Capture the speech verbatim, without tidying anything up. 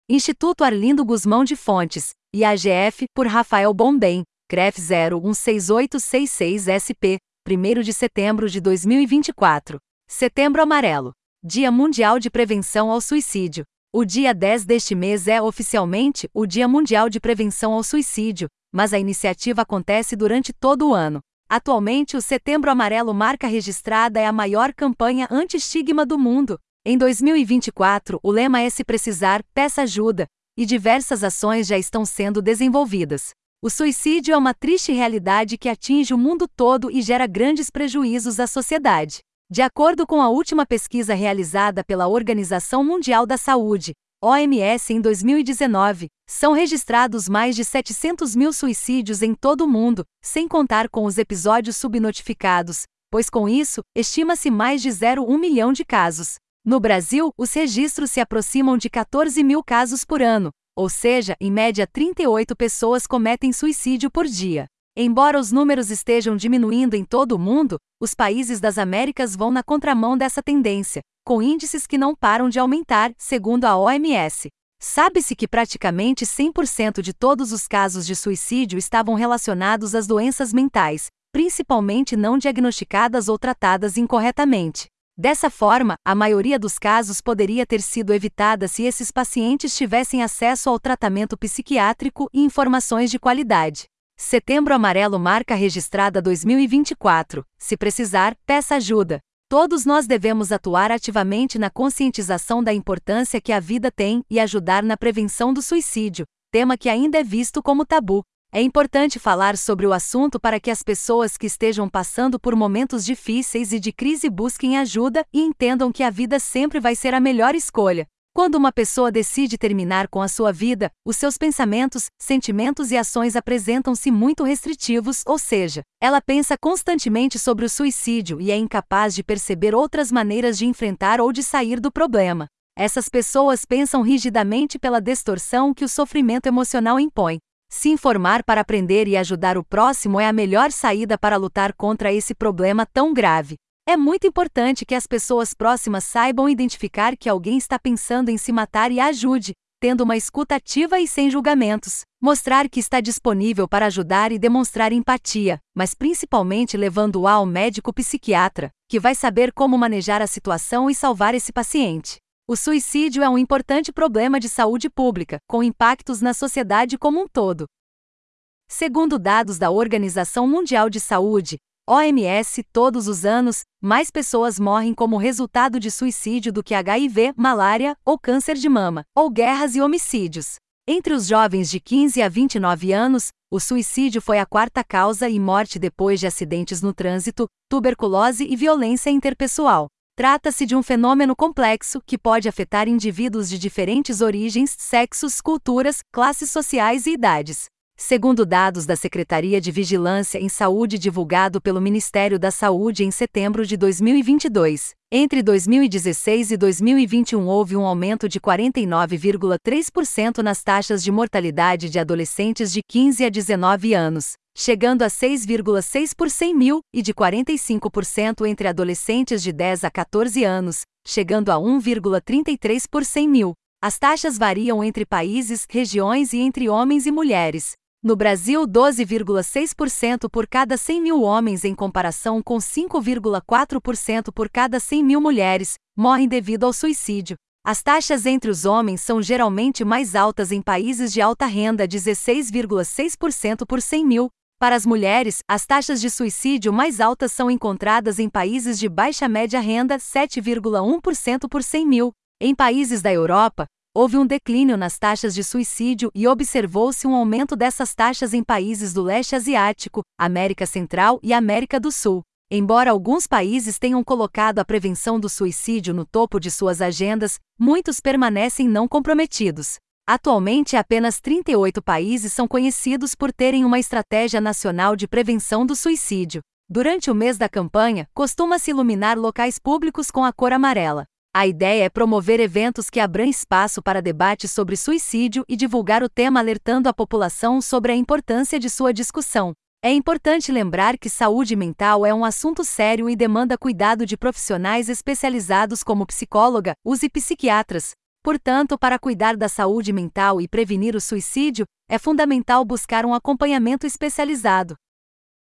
Instituto Arlindo Guzmão de Fontes, I A G F, por Rafael Bombem, C R E F zero um seis oito seis seis S P, primeiro de setembro de dois mil e vinte e quatro. Setembro Amarelo. Dia Mundial de Prevenção ao Suicídio. O dia dez deste mês é oficialmente o Dia Mundial de Prevenção ao Suicídio, mas a iniciativa acontece durante todo o ano. Atualmente, o Setembro Amarelo marca registrada é a maior campanha anti-estigma do mundo. Em dois mil e vinte e quatro, o lema é Se Precisar, Peça Ajuda, e diversas ações já estão sendo desenvolvidas. O suicídio é uma triste realidade que atinge o mundo todo e gera grandes prejuízos à sociedade. De acordo com a última pesquisa realizada pela Organização Mundial da Saúde, O M S, em dois mil e dezenove, são registrados mais de setecentos mil suicídios em todo o mundo, sem contar com os episódios subnotificados, pois com isso, estima-se mais de zero vírgula um milhão de casos. No Brasil, os registros se aproximam de quatorze mil casos por ano, ou seja, em média trinta e oito pessoas cometem suicídio por dia. Embora os números estejam diminuindo em todo o mundo, os países das Américas vão na contramão dessa tendência, com índices que não param de aumentar, segundo a O M S. Sabe-se que praticamente cem por cento de todos os casos de suicídio estavam relacionados às doenças mentais, principalmente não diagnosticadas ou tratadas incorretamente. Dessa forma, a maioria dos casos poderia ter sido evitada se esses pacientes tivessem acesso ao tratamento psiquiátrico e informações de qualidade. Setembro Amarelo marca registrada dois mil e vinte e quatro. Se precisar, peça ajuda. Todos nós devemos atuar ativamente na conscientização da importância que a vida tem e ajudar na prevenção do suicídio, tema que ainda é visto como tabu. É importante falar sobre o assunto para que as pessoas que estejam passando por momentos difíceis e de crise busquem ajuda e entendam que a vida sempre vai ser a melhor escolha. Quando uma pessoa decide terminar com a sua vida, os seus pensamentos, sentimentos e ações apresentam-se muito restritivos, ou seja, ela pensa constantemente sobre o suicídio e é incapaz de perceber outras maneiras de enfrentar ou de sair do problema. Essas pessoas pensam rigidamente pela distorção que o sofrimento emocional impõe. Se informar para aprender e ajudar o próximo é a melhor saída para lutar contra esse problema tão grave. É muito importante que as pessoas próximas saibam identificar que alguém está pensando em se matar e ajude, tendo uma escuta ativa e sem julgamentos. Mostrar que está disponível para ajudar e demonstrar empatia, mas principalmente levando-o ao médico psiquiatra, que vai saber como manejar a situação e salvar esse paciente. O suicídio é um importante problema de saúde pública, com impactos na sociedade como um todo. Segundo dados da Organização Mundial de Saúde, O M S, todos os anos, mais pessoas morrem como resultado de suicídio do que H I V, malária, ou câncer de mama, ou guerras e homicídios. Entre os jovens de quinze a vinte e nove anos, o suicídio foi a quarta causa e morte depois de acidentes no trânsito, tuberculose e violência interpessoal. Trata-se de um fenômeno complexo que pode afetar indivíduos de diferentes origens, sexos, culturas, classes sociais e idades. Segundo dados da Secretaria de Vigilância em Saúde divulgado pelo Ministério da Saúde em setembro de dois mil e vinte e dois, entre dois mil e dezesseis e dois mil e vinte e um houve um aumento de quarenta e nove vírgula três por cento nas taxas de mortalidade de adolescentes de quinze a dezenove anos, chegando a seis vírgula seis por cem mil, e de quarenta e cinco por cento entre adolescentes de dez a quatorze anos, chegando a um vírgula trinta e três por cem mil. As taxas variam entre países, regiões e entre homens e mulheres. No Brasil, doze vírgula seis por cento por cada cem mil homens em comparação com cinco vírgula quatro por cento por cada cem mil mulheres, morrem devido ao suicídio. As taxas entre os homens são geralmente mais altas em países de alta renda, dezesseis vírgula seis por cento por cem mil. Para as mulheres, as taxas de suicídio mais altas são encontradas em países de baixa média renda, sete vírgula um por cento por cem mil. Em países da Europa, houve um declínio nas taxas de suicídio e observou-se um aumento dessas taxas em países do leste asiático, América Central e América do Sul. Embora alguns países tenham colocado a prevenção do suicídio no topo de suas agendas, muitos permanecem não comprometidos. Atualmente, apenas trinta e oito países são conhecidos por terem uma estratégia nacional de prevenção do suicídio. Durante o mês da campanha, costuma-se iluminar locais públicos com a cor amarela. A ideia é promover eventos que abram espaço para debate sobre suicídio e divulgar o tema alertando a população sobre a importância de sua discussão. É importante lembrar que saúde mental é um assunto sério e demanda cuidado de profissionais especializados como psicóloga, e psiquiatras. Portanto, para cuidar da saúde mental e prevenir o suicídio, é fundamental buscar um acompanhamento especializado.